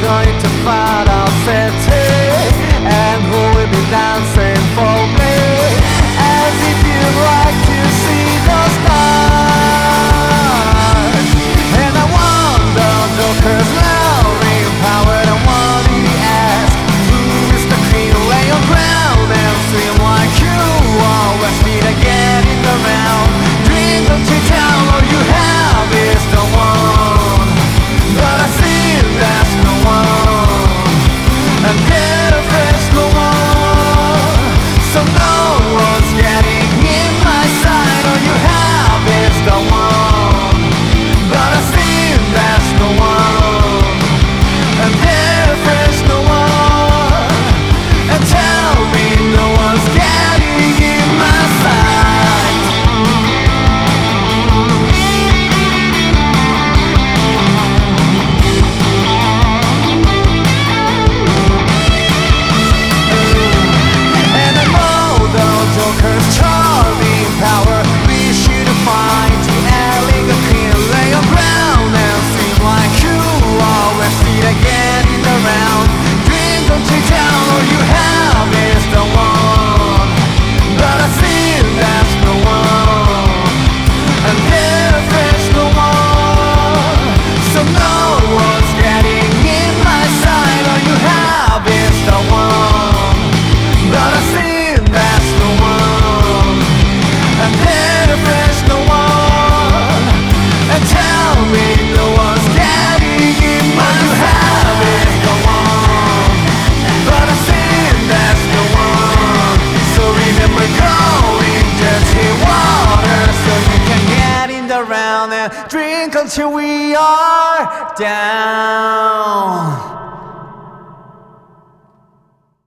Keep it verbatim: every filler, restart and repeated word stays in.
going to find our city, and who will be dancing for me, as if you'd like to see the stars. And I wonder, Joker's loudly empowered, and what he asks, who is the queen? Lay your ground and swim like you always need to get in the round. Drink until down, all you have is the one, but I see there's no one, and there is no one, so no one's getting in my sight. All you have is the one, but I see there's no one, and there is no one, and tell me no one's getting in my sight. And I know the Joker's charming power leads you to find the elegant queen. Lay your ground and seem like you always need to get in the round. Drink until down, all you have is the one, but I see there's no one, and there is no one, so no one's getting in my sight. All you have is the one, but I see there's no one, and there is no one, and tell me no one's getting in my sight. All you have is the one, but I see there's no one, so remember going dirty water, so you can get in the round and drink until we are down.